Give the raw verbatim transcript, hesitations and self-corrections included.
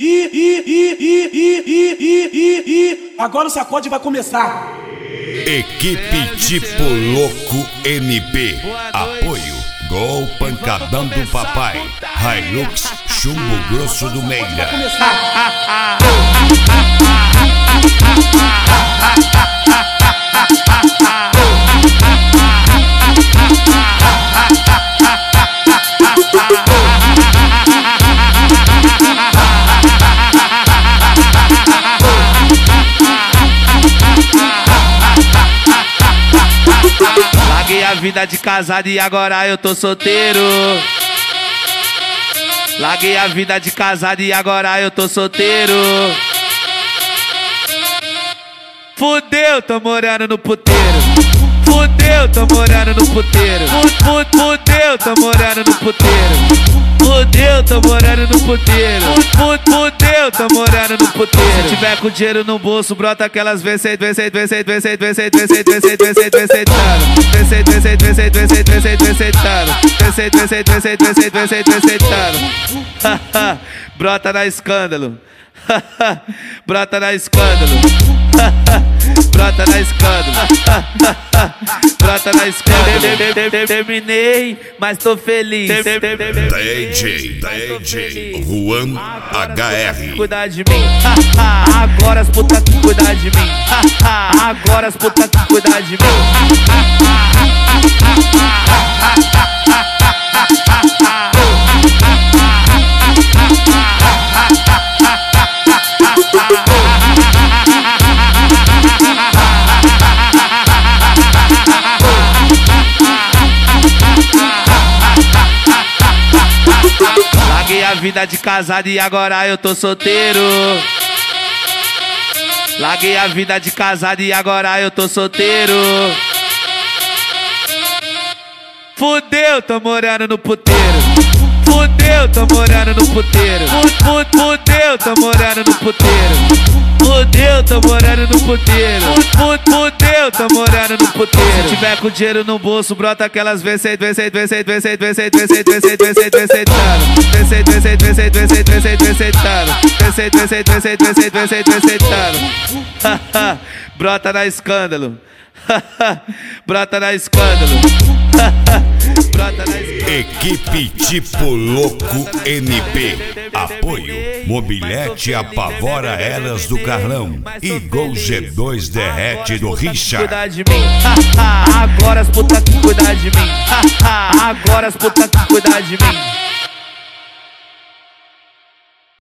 E, e, e, e, e, e, e, e, agora o sacode vai começar. Equipe Tipo Louco M P. Apoio Gol Pancadão do Papai. Hilux Chumbo Grosso do Meira. Vai começar. Larguei a vida de casado e agora eu tô solteiro. Larguei a vida de casado e agora eu tô solteiro. Fudeu, tô morando no puteiro. Fudeu, tô morando no puteiro. Fudeu, tô morando no puteiro. Fudeu, tô morando no puteiro. Fudeu, tô morando no puteiro. Se tiver com dinheiro no bolso, brota aquelas vezes, vezes, vezes, vezes, vezes, vezes, vezes, vezes, vezes, vezes, vezes, vezes, vezes, vezes, vezes, vezes, vezes, vezes, vezes, brota na escândalo. Brota na escândalo. Brota na escândalo. Brota na escândalo. Terminei, mas tô feliz. D J, D J Juan H R. Cuidar de mim. Agora as putas que cuidar de mim. Agora as putas que cuidar de mim. Larguei a vida de casado e agora eu tô solteiro. Larguei a vida de casado e agora eu tô solteiro. Fudeu, tô morando no puteiro. Fudeu, tô morando no puteiro. Fudeu, tô morando no puteiro. Fudeu, tô morando no puteiro. Fudeu, tô morando no puteiro. Se tiver com dinheiro no bolso, brota aquelas vezes, vezes, vezes, vezes, vezes, vezes, vezes, vezes, vezes, vezes, vezes, vezes, vezes, vezes, vezes, vezes, vezes, brota na escândalo. Brota na escândalo. Brota na escândalo. Equipe Tipo Louco M P. Apoio Mobilete Apavora Elas do Carlão e Gol G dois Derrete do Richard. Cuidar de mim. Agora as putas que cuidar de mim. Agora as putas que cuidar de mim.